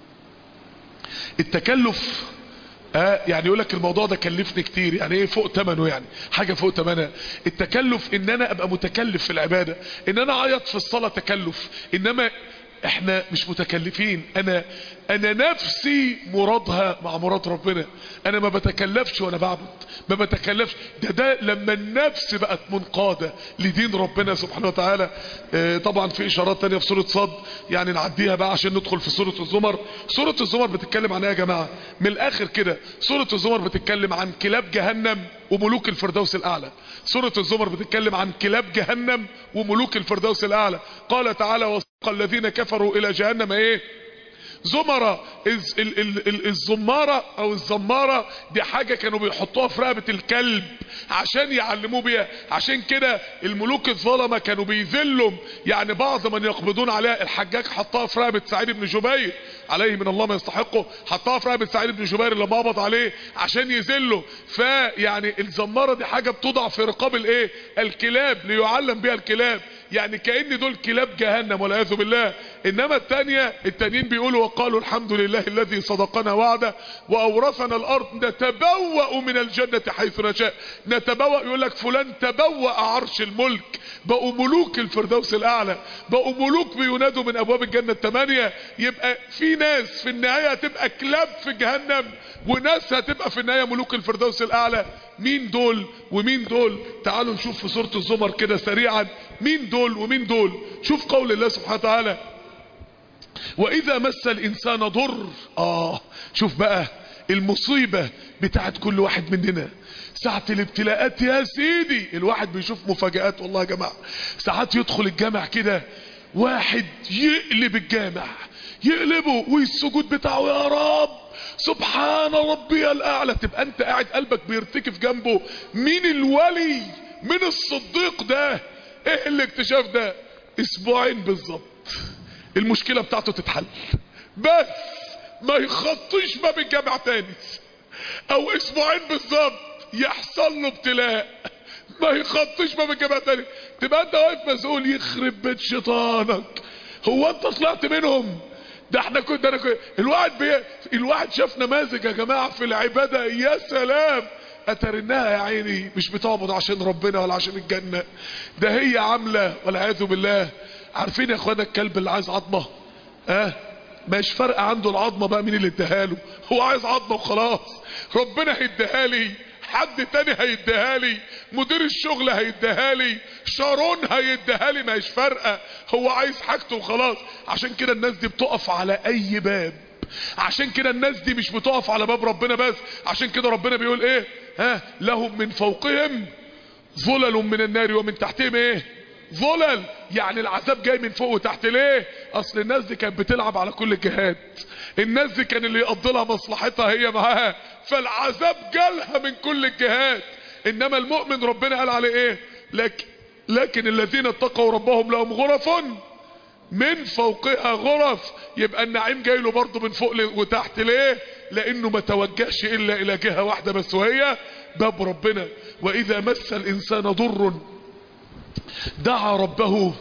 التكلف يعني يقولك الموضوع ده كلفني كتير، يعني ايه فوق ثمنه؟ يعني حاجة فوق ثمنها. التكلف ان انا ابقى متكلف في العبادة، ان انا اعيط في الصلاة تكلف. انما احنا مش متكلفين. انا نفسي مرادها مع مراد ربنا. انا ما بتكلفش وانا بعبد، ما بتكلفش. ده لما النفس بقت منقادة لدين ربنا سبحانه وتعالى. طبعا في اشارات تانية في سورة صاد يعني نعديها بقى عشان ندخل في سورة الزمر. سورة الزمر بتتكلم عن ايه يا جماعة؟ من الاخر كده سورة الزمر بتتكلم عن كلاب جهنم وملوك الفردوس الاعلى. سورة الزمر بتتكلم عن كلاب جهنم وملوك الفردوس الاعلى. قال تعالى وساق الذين كفروا الى جهنم ايه؟ زمرة. الزمارة او الزمارة دي حاجة كانوا بيحطوها في رقبة الكلب عشان يعلموه بيها. عشان كده الملوك الظلمة كانوا بيذلهم، يعني بعض من يقبضون عليها. الحجاج حطها في رقبة سعيد بن جبير عليه من الله ما يستحقه، حطها في رقبة سعيد بن جبير لما قبض عليه عشان يذله. فيعني الزمارة دي حاجة بتوضع في رقاب الايه؟ الكلاب، ليعلم بها الكلاب. يعني كأن دول كلاب جهنم والعياذ بالله. انما التانيين بيقولوا وقالوا الحمد لله الذي صدقنا وعده واورثنا الارض نتبوأ من الجنة حيث نشاء. نتبوأ يقول لك فلان تبوأ عرش الملك، بقوا ملوك الفردوس الاعلى، بقوا ملوك بينادوا من ابواب الجنة الثمانية. يبقى في ناس في النهاية هتبقى كلاب في جهنم، وناس هتبقى في النهاية ملوك الفردوس الاعلى. مين دول ومين دول؟ تعالوا نشوف في سورة الزمر كده سريعا مين دول ومين دول. شوف قول الله سبحانه وتعالى واذا مس الانسان ضر. شوف بقى المصيبة بتاعت كل واحد مننا ساعة الابتلاءات يا سيدي. الواحد بيشوف مفاجآت والله يا جماعة. ساعات يدخل الجامع كده واحد يقلب الجامع، يقلبه والسجود بتاعه يا رب سبحان ربي الاعلى، تبقى انت قاعد قلبك بيرتكف جنبه. مين الولي؟ مين الصديق ده؟ ايه الاكتشاف ده؟ اسبوعين بالظبط المشكلة بتاعته تتحل، بس ما يخطيش باب الجامع تاني. او اسبوعين بالظبط يحصل له ابتلاء ما يخطيش باب الجامع تاني، تبقى انت واقف مسؤول. يخرب بيت شيطانك، هو انت طلعت منهم؟ ده احنا الواحد شاف نماذج يا جماعة في العبادة يا سلام. اترناها يا عيني مش بتعبد عشان ربنا ولا عشان الجنة، ده هي عاملة والعياذ بالله. عارفين يا اخوانا الكلب اللي عايز عظمة مش فارقة عنده العظمة بقى مين اللي اداها له، هو عايز عظمة وخلاص. ربنا هيديها لي، حد تاني هيديها لي، مدير الشغل هيديها لي، شارون هيديها لي، مش فارقة، هو عايز حاجته وخلاص. عشان كده الناس دي بتقف على اي باب، عشان كده الناس دي مش بتقف على باب ربنا بس. عشان كده ربنا بيقول ايه؟ لهم من فوقهم ظلل من النار ومن تحتهم ايه؟ ظلل. يعني العذاب جاي من فوق وتحت. ليه؟ اصل الناس دي كانت بتلعب على كل الجهات، الناس دي كان اللي يقضي لها مصلحتها هي معاها، فالعذاب جالها من كل الجهات. انما المؤمن ربنا قال عليه ايه؟ لكن الذين اتقوا ربهم لهم غرف من فوقها غرف. يبقى النعيم جاي له برضه من فوق وتحت. ليه؟ لانه ما توجهش الا الى جهة واحدة بس، وهي باب ربنا. واذا مس الانسان ضر دعا ربه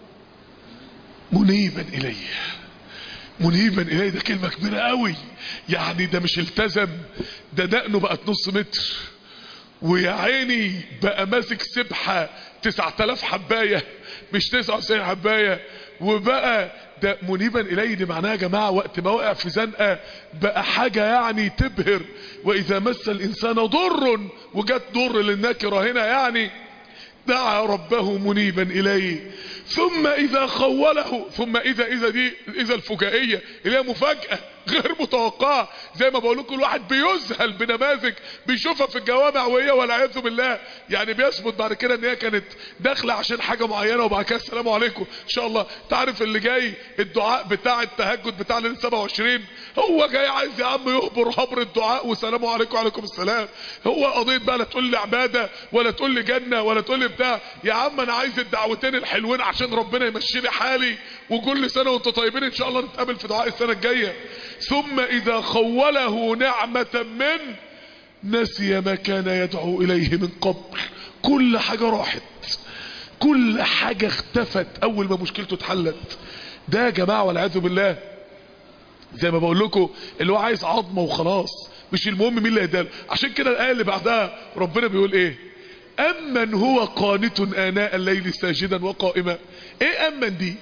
منيبا اليه. منيبا اليه ده كلمة كبيرة قوي، يعني ده مش التزم، ده دقنه بقت نص متر، ويا عيني بقى ماسك سبحة 9000 حباية مش 99 حباية. وبقى ده منيبا اليه دي معناها يا جماعة وقت ما وقع في زنقة بقى حاجة يعني تبهر. واذا مس الانسان ضر، وجت ضر للنكرة هنا، يعني دعا ربه منيبا اليه ثم اذا خوله. ثم اذا الفجائية اللي هي مفاجأة غير متوقعة. زي ما بقول لكم الواحد بيذهل بنماذج بيشوفها في الجوامع وهي والعياذ بالله يعني بيثبت بعد كده ان هي كانت داخله عشان حاجه معينه، وبعد كده السلام عليكم ان شاء الله. تعرف اللي جاي الدعاء بتاع التهجد بتاع ليله 27، هو جاي عايز يا عم يهبر الدعاء والسلام عليكم وعليكم السلام. هو قضيه بقى لا تقول لي عباده ولا تقول لي جنه ولا تقول لي بتاع، يا عم انا عايز الدعوتين الحلوين عشان ربنا يمشي لي حالي، وكل سنه وانتم طيبين ان شاء الله نتقابل في دعاء السنه الجايه. ثم اذا خوله نعمة من نسي ما كان يدعو اليه من قبل. كل حاجة راحت، كل حاجة اختفت اول ما مشكلته اتحلت. ده يا جماعة والعياذ بالله زي ما بقول لكم اللي هو عايز عظمة وخلاص، مش المهم مين اللي هيداله. عشان كده الآية اللي بعدها ربنا بيقول ايه؟ امن هو قانت آناء الليل ساجدا وقائما. ايه امن دي؟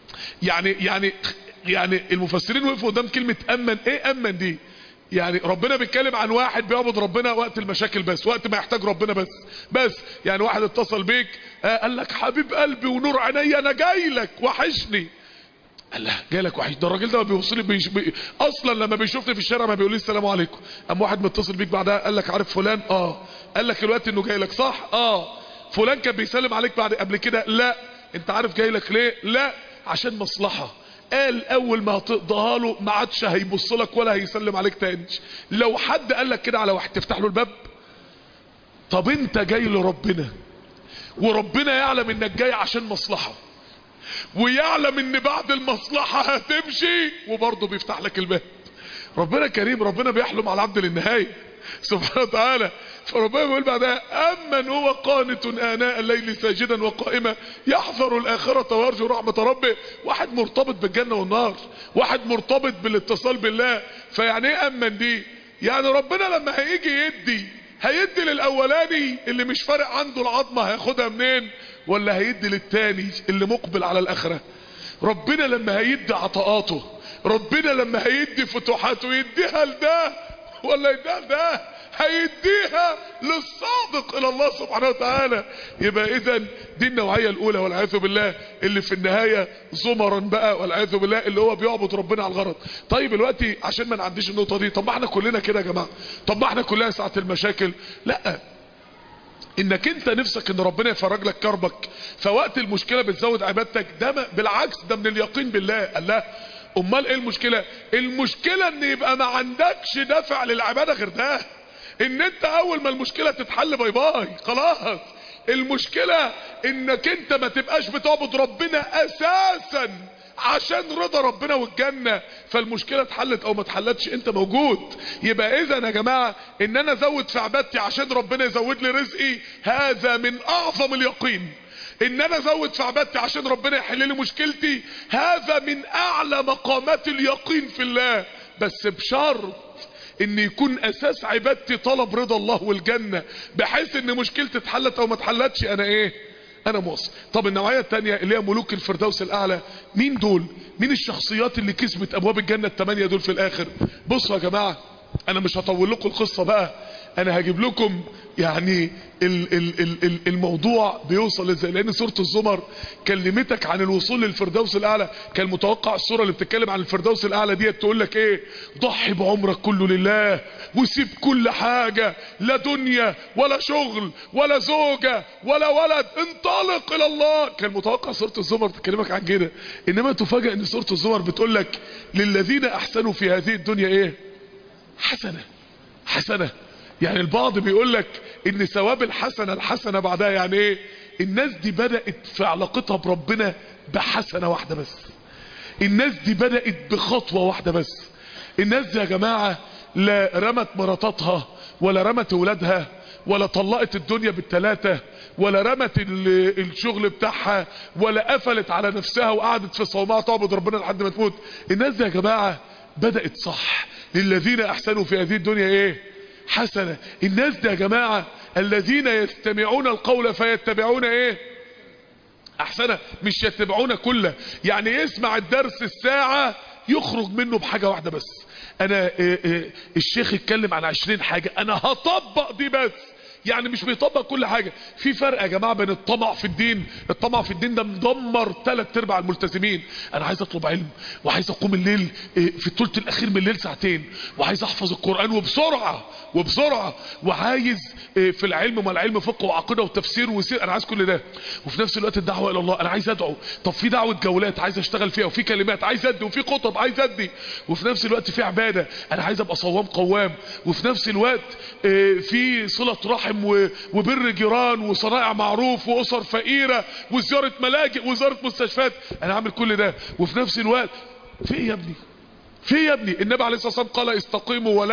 يعني المفسرين وقفوا قدام كلمة امن. ايه امن دي؟ يعني ربنا بيتكلم عن واحد بيعبد ربنا وقت المشاكل بس، وقت ما يحتاج ربنا بس. يعني واحد اتصل بيك قال لك حبيب قلبي ونور عيني انا جاي لك وحشني. قال له جاي لك وحش؟ ده الراجل ده ما بيوصلني اصلا لما بيشوفني في الشارع ما بيقول لي السلام عليكم. اما واحد متصل بيك بعدها قال لك عارف فلان؟ قال لك الوقت انه جاي لك صح؟ فلان كان بيسلم عليك بعد قبل كده؟ لا. انت عارف جاي لك ليه؟ لا عشان مصلحة. قال اول ما هتقضيها له ما عادش هيبص لك ولا هيسلم عليك تاني. لو حد قال لك كده على واحد تفتح له الباب؟ طب انت جاي لربنا وربنا يعلم انك جاي عشان مصلحة، ويعلم ان بعد المصلحة هتمشي وبرضه بيفتح لك الباب. ربنا كريم، ربنا بيحلم على العبد للنهاية سبحانه وتعالى. فربنا بيقول بعدها امن هو قانت اناء الليل ساجدا وقائما يحذر الاخره ويرجو رحمه ربه. واحد مرتبط بالجنه والنار، واحد مرتبط بالاتصال بالله. فيعني ايه امن دي؟ يعني ربنا لما هيدي للاولاني اللي مش فارق عنده العظمه هياخدها منين، ولا هيدي للتاني اللي مقبل على الاخره؟ ربنا لما هيدي عطاءاته، ربنا لما هيدي فتوحاته يديها لده ولا يديها لده؟ هيديها للصادق الى الله سبحانه وتعالى. يبقى اذا دي النوعيه الاولى والعياذ بالله، اللي في النهايه زمرا بقى والعياذ بالله، اللي هو بيعبد ربنا على الغرض. طيب دلوقتي عشان ما نعديش النقطه دي، طب ما احنا كلنا كده يا جماعه، طب ما احنا كلنا ساعه المشاكل. لا، انك انت نفسك ان ربنا يفرج لك كربك، فوقت المشكله بتزود عبادتك، ده بالعكس، ده من اليقين بالله. الله، امال ايه المشكله؟ المشكله ان يبقى ما عندكش دافع للعباده غير ده، ان انت اول ما المشكله تتحل باي باي خلاص. المشكله انك انت ما تبقاش بتعبد ربنا اساسا عشان رضا ربنا والجنة، فالمشكلة اتحلت او ما اتحلتش انت موجود. يبقى اذا يا جماعة ان انا ازود في عبادتي عشان ربنا يزود لي رزقي، هذا من اعظم اليقين. ان انا ازود في عبادتي عشان ربنا يحل لي مشكلتي، هذا من اعلى مقامات اليقين في الله، بس بشرط ان يكون اساس عبادتي طلب رضا الله والجنة، بحيث ان مشكلتي اتحلت او ما اتحلتش انا ايه؟ انا موصل. طب النوعية التانية اللي هي ملوك الفردوس الاعلى، مين دول؟ مين الشخصيات اللي كسبت ابواب الجنة الثمانية دول في الاخر؟ بصوا يا جماعة، انا مش هطول لكم القصة بقى، انا هجيب لكم يعني الموضوع بيوصل ازاي، لان سورة الزمر كلمتك عن الوصول للفردوس الاعلى. كان متوقع السورة اللي بتتكلم عن الفردوس الاعلى ديت تقول لك ايه؟ ضحي بعمرك كله لله وسيب كل حاجة، لا دنيا ولا شغل ولا زوجة ولا ولد، انطلق الى الله. كان متوقع سورة الزمر تكلمك عن كده، انما تفاجأ ان سورة الزمر بتقول لك للذين احسنوا في هذه الدنيا ايه؟ حسنة. حسنة يعني البعض بيقول لك ان ثواب الحسنة بعدها يعني ايه؟ الناس دي بدأت في علاقتها بربنا بحسنة واحدة بس، الناس دي بدأت بخطوة واحدة بس. الناس دي يا جماعة لا رمت مراتاتها ولا رمت ولادها ولا طلقت الدنيا بالثلاثة ولا رمت الشغل بتاعها ولا قفلت على نفسها وقعدت في صومعة تعبد ربنا لحد ما تموت. الناس دي يا جماعة بدأت صح. للذين احسنوا في هذه الدنيا ايه؟ حسنة. الناس دي يا جماعة الذين يستمعون القول فيتبعون ايه؟ احسنة. مش يتبعون كله، يعني يسمع الدرس الساعة يخرج منه بحاجة واحدة بس. انا الشيخ اتكلم عن 20 حاجة، انا هطبق دي بس. يعني مش بيطبق كل حاجة. في فرق يا جماعة بين الطمع في الدين. الطمع في الدين ده مدمر 3/4 الملتزمين. انا عايز اطلب علم، وعايز اقوم الليل في الثلث الاخير من الليل ساعتين، وعايز احفظ القرآن وبسرعة، وعايز في العلم، ما العلم فقه وعقيدة وتفسير وسير، انا عايز كل ده. وفي نفس الوقت الدعوة الى الله، انا عايز ادعو. طب في دعوة جولات عايز اشتغل فيها، وفي كلمات عايز ادي، وفي خطب عايز ادي. وفي نفس الوقت في عبادة، انا عايز ابقى صوام قوام. وفي نفس الوقت في صلة رحم وبر جيران وصنائع معروف واسر فقيرة وزيارة ملاجئ وزيارة مستشفيات. انا عامل كل ده وفي نفس الوقت في ايه يا ابني؟ في ايه يا ابني؟ النبي عليه الصلاة والسلام قال استقيموا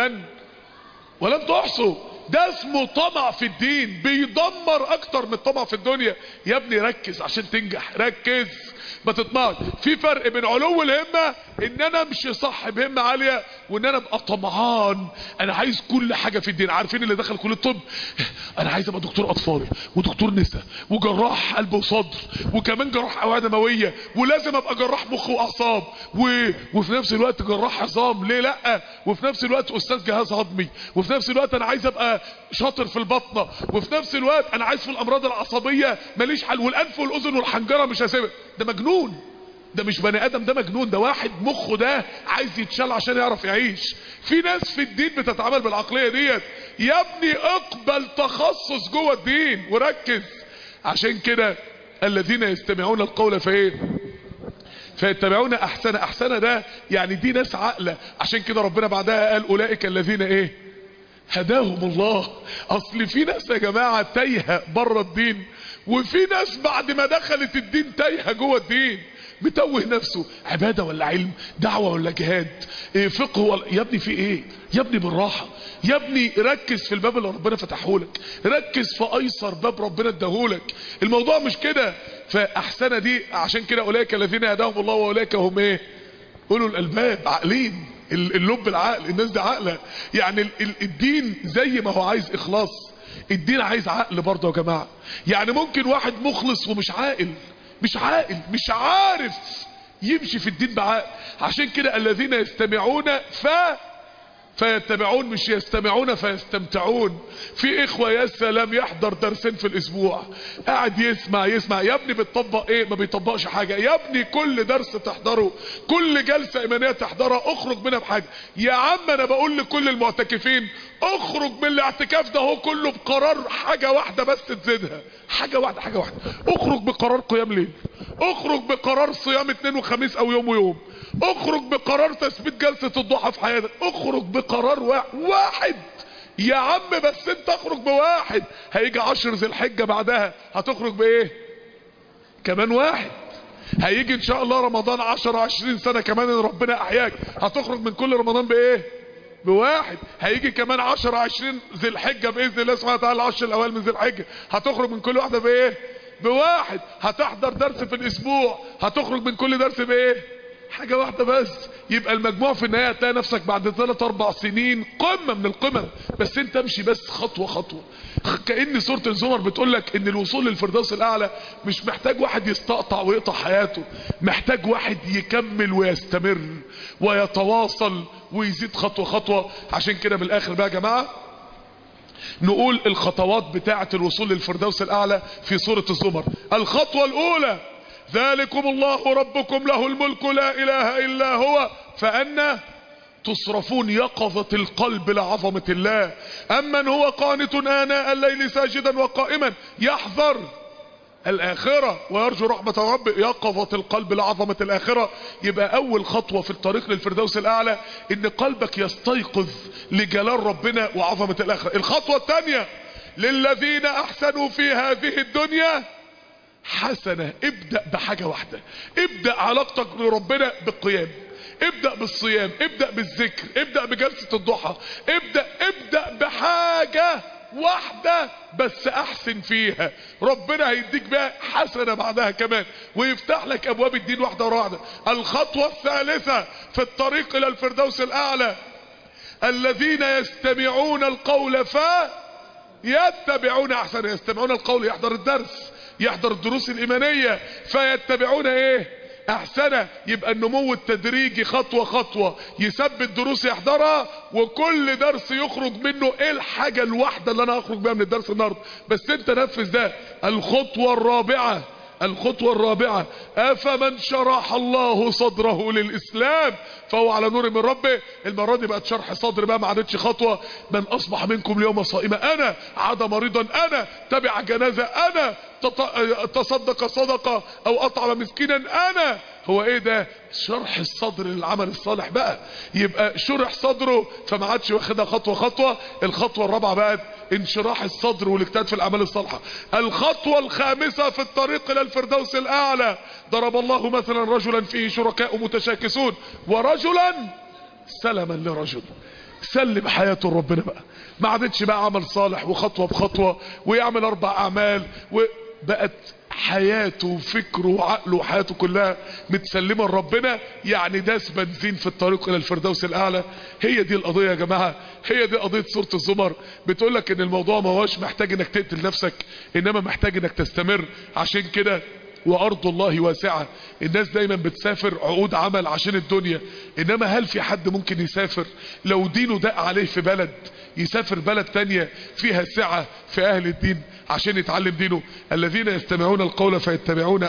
ولن تحصوا. ده اسمه طمع في الدين، بيدمر اكتر من الطمع في الدنيا. يا ابني ركز عشان تنجح، ركز ما تطمعش. في فرق بين علو الهمة، ان انا امشي صح بهمة عالية، وان انا ابقى طمعان انا عايز كل حاجة في الدين. عارفين اللي دخل كلية الطب انا عايز ابقى دكتور اطفال ودكتور نساء وجراح قلب وصدر وكمان جراح اوعية دموية، ولازم ابقى جراح مخ واعصاب وفي نفس الوقت جراح عظام، ليه لا؟ وفي نفس الوقت استاذ جهاز هضمي، وفي نفس الوقت انا عايز ابقى شاطر في البطنة، وفي نفس الوقت انا عايز في الامراض العصبية ماليش حل، والانف والاذن والحنجرة مش هسيبها. ده مجنون، ده مش بني ادم، ده مجنون، ده واحد مخه ده عايز يتشال عشان يعرف يعيش. في ناس في الدين بتتعامل بالعقلية ديت. يا ابني اقبل تخصص جوه الدين وركز. عشان كده الذين يستمعون القول فيتبعون احسنه. احسنه ده يعني دي ناس عاقله. عشان كده ربنا بعدها قال اولئك الذين ايه؟ هداهم الله. اصل في ناس يا جماعة تايهة بره الدين، وفي ناس بعد ما دخلت الدين تايهة جوه الدين. متوه نفسه، عبادة ولا علم، دعوة ولا جهاد، فقه ولا يا ابني في ايه؟ يا ابني بالراحة يا ابني، ركز في الباب اللي ربنا فتحه لك، ركز في ايسر باب ربنا اداهولك. الموضوع مش كده. فاحسن دي عشان كده اولئك الذين هداهم الله واولئك هم ايه؟ اولو الالباب، عاقلين، اللب العقل، الناس دي عاقله. يعني الدين زي ما هو عايز اخلاص، الدين عايز عقل برضه يا جماعه. يعني ممكن واحد مخلص ومش عاقل، مش عارف يمشي في الدين بعقل. عشان كده الذين يستمعون فيتبعون، مش يستمعون فيستمتعون. في اخوة يا سلام يحضر درسين في الاسبوع، قاعد يسمع يا ابني بتطبق ايه؟ ما بيطبقش حاجة يا ابني. كل درس تحضره، كل جلسة ايمانية تحضرها اخرج منها بحاجة. يا عم انا بقول لكل المعتكفين اخرج من الاعتكاف ده هو كله بقرار حاجة واحدة بس تزيدها، حاجة واحدة. اخرج بقرار قيام ليل، اخرج بقرار صيام اثنين وخميس او يوم ويوم، اخرج بقرار تثبيت جلسة الضحى في حياتك، اخرج بقرار واحد يا عم. بس انت اخرج بواحد. هيجي 10 ذي الحجة بعدها هتخرج بايه؟ كمان واحد. هيجي ان شاء الله رمضان 10-20 سنة كمان ان ربنا احياك، هتخرج من كل رمضان بايه؟ بواحد. هيجي كمان 10-20 ذي الحجة باذن الله سبحانه وتعالى، 10 الاوائل من ذي الحجة، هتخرج من كل واحدة بايه؟ بواحد. هتحضر درس في الاسبوع، هتخرج من كل درس بايه؟ حاجة واحدة بس. يبقى المجموع في النهاية هتلاقي نفسك بعد 3-4 سنين قمة من القمم. بس انت امشي بس خطوة. كأن سورة الزمر بتقولك ان الوصول للفردوس الاعلى مش محتاج واحد يستقطع ويقطع حياته، محتاج واحد يكمل ويستمر ويتواصل ويزيد خطوة. عشان كده بالاخر بقى يا جماعة نقول الخطوات بتاعة الوصول للفردوس الاعلى في سورة الزمر. الخطوة الاولى ذلكم الله ربكم له الملك لا اله الا هو فأنا تصرفون. يقظة القلب لعظمة الله. أمن هو قانت آناء الليل ساجدا وقائما يحذر الآخرة ويرجو رحمة ربه. يقظة القلب لعظمة الآخرة. يبقى أول خطوة في الطريق للفردوس الأعلى إن قلبك يستيقظ لجلال ربنا وعظمة الآخرة. الخطوة الثانية للذين أحسنوا في هذه الدنيا حسنة. ابدأ بحاجة واحدة، ابدأ علاقتك بربنا بالقيام، ابدأ بالصيام، ابدأ بالذكر، ابدأ بجلسة الضحى، ابدأ بحاجة واحدة بس احسن فيها. ربنا هيديك بقى حسنة بعدها كمان ويفتح لك ابواب الدين واحدة ورا واحدة. الخطوة الثالثة في الطريق الى الفردوس الاعلى الذين يستمعون القول فيتبعون احسنه. يستمعون القول، يحضر الدرس، يحضر الدروس الايمانية، فيتبعون ايه؟ احسنه. يبقى النمو التدريجي خطوة يثبت دروس يحضرها، وكل درس يخرج منه ايه الحاجة الواحدة اللي انا هخرج بيها من الدرس النهارده. بس انت نفذ ده. الخطوة الرابعة افمن شرح الله صدره للاسلام فهو على نور من ربه. المرة دي بقت شرح صدر بقى، ما عادتش خطوة. من اصبح منكم اليوم صائما انا، عاد مريضا انا، تبع جنازة انا، تصدق صدقة او اطعم مسكينا انا. هو ايه ده؟ شرح الصدر للعمل الصالح بقى. يبقى شرح صدره فما عادش واخدها خطوة. الخطوة الرابعة بقى انشراح الصدر والاجتهاد في الاعمال الصالحة. الخطوة الخامسة في الطريق الى الفردوس الاعلى ضرب الله مثلا رجلا فيه شركاء متشاكسون ورجلا سلما لرجل. سلم حياته لربنا بقى، ما عادتش بقى عمل صالح وخطوة بخطوة ويعمل 4 اعمال، وبقت حياته وفكره وعقله وحياته كلها متسلمة لربنا. يعني داس بنزين في الطريق الى الفردوس الاعلى. هي دي القضية يا جماعة، هي دي قضية سورة الزمر. بتقولك ان الموضوع ما هوش محتاج انك تقتل نفسك، انما محتاج انك تستمر. عشان كده وارض الله واسعة. الناس دايما بتسافر عقود عمل عشان الدنيا، انما هل في حد ممكن يسافر لو دينه دق عليه في بلد يسافر بلد تانية فيها سعة في اهل الدين عشان يتعلم دينه؟ الذين يستمعون القول فيتبعون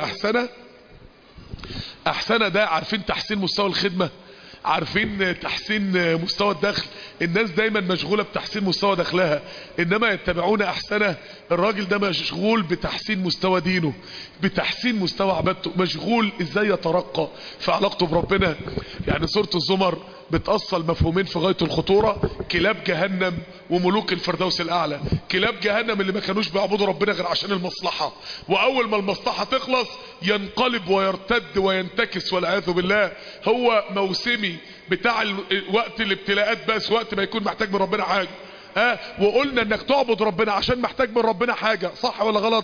احسنه. ده عارفين تحسين مستوى الخدمة، عارفين تحسين مستوى الدخل. الناس دايما مشغولة بتحسين مستوى دخلها، انما يتبعون احسنه. الراجل ده مشغول بتحسين مستوى دينه، بتحسين مستوى عبادته، مشغول ازاي يترقى في علاقته بربنا. يعني سورة الزمر بتأصل مفهومين في غاية الخطورة: كلاب جهنم وملوك الفردوس الاعلى. كلاب جهنم اللي ما كانوش بيعبدوا ربنا غير عشان المصلحة، واول ما المصلحة تخلص ينقلب ويرتد وينتكس والعياذ بالله. هو موسمي بتاع وقت الابتلاءات، بس وقت ما يكون محتاج من ربنا حاجة. وقلنا انك تعبد ربنا عشان محتاج من ربنا حاجة، صح ولا غلط؟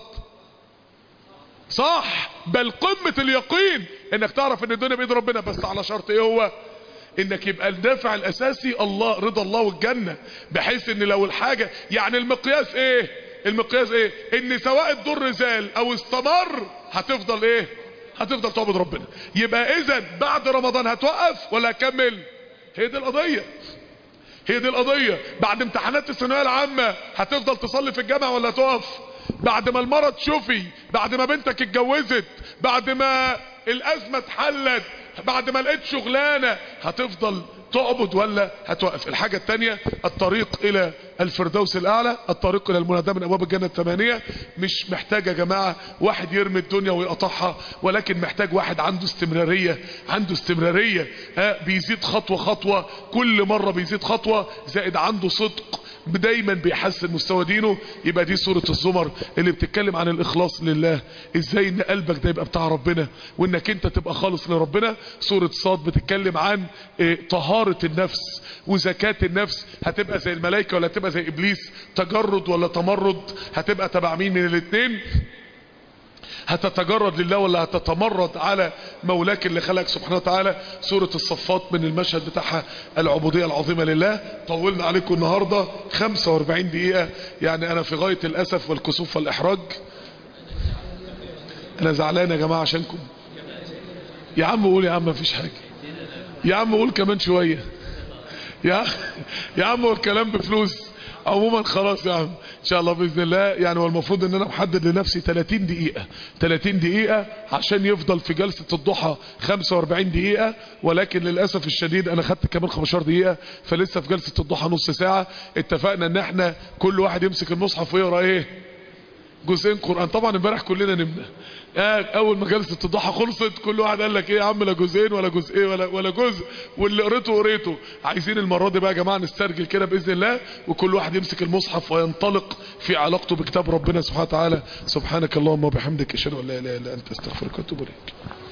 صح، بل قمة اليقين انك تعرف ان الدنيا بيد ربنا، بس على شرط ايه هو؟ انك يبقى الدافع الاساسي الله، رضا الله والجنة، بحيث ان لو الحاجة يعني المقياس ايه؟ المقياس ايه؟ ان سواء الضر زال او استمر هتفضل ايه؟ هتفضل تعبد ربنا. يبقى اذا بعد رمضان هتوقف ولا هكمل؟ هي دي القضية، هي دي القضية. بعد امتحانات الثانوية العامة هتفضل تصلي في الجامعة ولا تقف؟ بعد ما المرض شفي، بعد ما بنتك اتجوزت، بعد ما الازمة اتحلت، بعد ما لقيت شغلانة، هتفضل تعبد ولا هتوقف؟ الحاجة التانية: الطريق الى الفردوس الاعلى، الطريق الى المناداة من ابواب الجنة الثمانية. مش محتاج يا جماعة واحد يرمي الدنيا ويقطعها، ولكن محتاج واحد عنده استمرارية، عنده استمرارية، بيزيد خطوة خطوة، كل مرة بيزيد خطوة، زائد عنده صدق، دايما بيحسن مستوى دينه. يبقى دي سورة الزمر اللي بتتكلم عن الاخلاص لله، ازاي ان قلبك ده يبقى بتاع ربنا وانك انت تبقى خالص لربنا. سورة صاد بتتكلم عن طهارة النفس وزكاة النفس، هتبقى زي الملائكة ولا هتبقى زي ابليس؟ تجرد ولا تمرد؟ هتبقى تبع مين من الاثنين؟ هتتجرد لله ولا هتتمرد على مولاك اللي خلقك سبحانه وتعالى؟ سورة الصفات من المشهد بتاعها العبودية العظيمة لله. طولنا عليكم النهاردة 45 دقيقة، يعني انا في غاية الاسف والكسوف والإحراج. انا زعلان يا جماعة عشانكم. يا عم قول، يا عم مفيش حاجة، يا عم قول كمان شوية، يا عم هو الكلام بفلوس. عموما خلاص يا عم ان شاء الله باذن الله. يعني هو المفروض ان انا محدد لنفسي 30 دقيقة، 30 دقيقة عشان يفضل في جلسة الضحى 45 دقيقة، ولكن للاسف الشديد انا خدت كمان 15 دقيقة، فلسه في جلسة الضحى نص ساعة. اتفقنا ان احنا كل واحد يمسك المصحف ويقرا ايه؟ جزئين قرآن. طبعا امبارح كلنا نمنا، اول ما جلسة الضحى خلصت كل واحد قال لك ايه يا عم، لا جزئين ولا جزئين ولا جزء، واللي قريته. عايزين المرة دي بقى يا جماعة نسترجل كده بإذن الله، وكل واحد يمسك المصحف وينطلق في علاقته بكتاب ربنا سبحانه وتعالى. سبحانك اللهم وبحمدك، اشهد ان لا اله الا انت، استغفرك واتوب اليك.